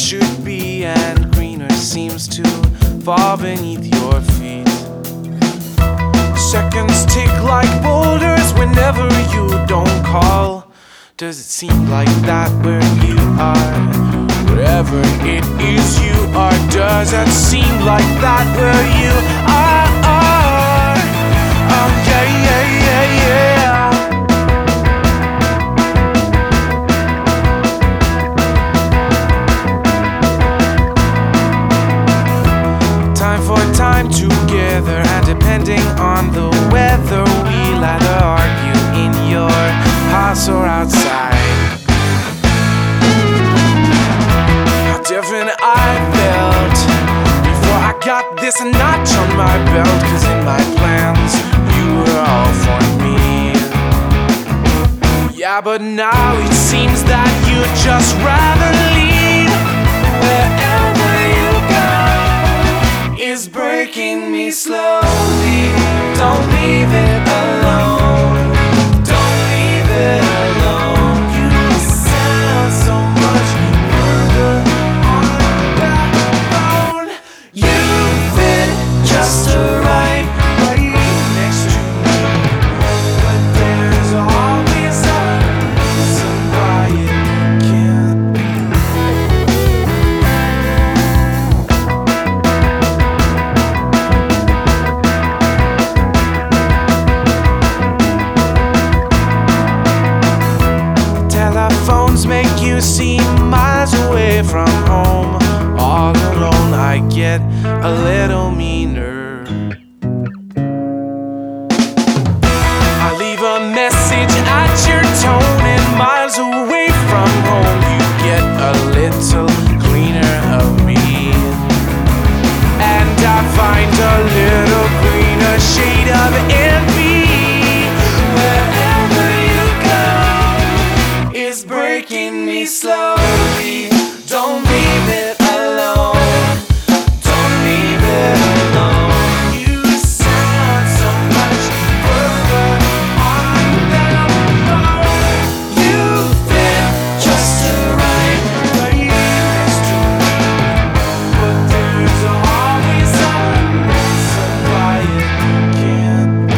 should be, and greener seems to fall beneath your feet. Seconds tick like boulders whenever you don't call. Does it seem like that where you are? Wherever it is you are, does it seem like that where you are? Oh yeah, yeah, yeah, yeah. Time for time together, and depending on the weather, we'll either argue in your house or outside. How different I felt before I got this notch on my belt, 'cause in my plans you were all for me. Yeah, but now it seems that you'd just rather lead. Wherever you go is breaking me slowly. Don't leave it alone. Don't leave it alone. You sound so much further on that phone. You fit just right next to me, but there's always a reason why it can't be. Telephones make you seem miles away from home. All alone I get a little meaner. I leave a message at your tone, and miles away from home you get a little cleaner of me. And I find a little greener shade of envy. Wherever you go is breaking me slowly. Don't leave it alone. Don't leave it alone. You sound so much further on that phone. You fit just right next to me, but there's always a reason why it can't be.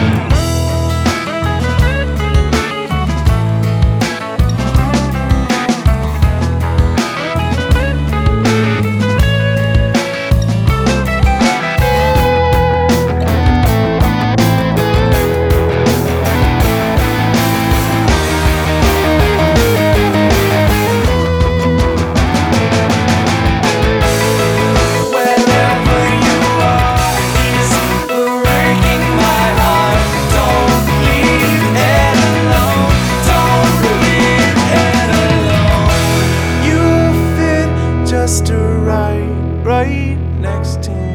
Wherever you are is breaking my heart. Don't leave it alone. Don't leave it alone. You fit just right next to me.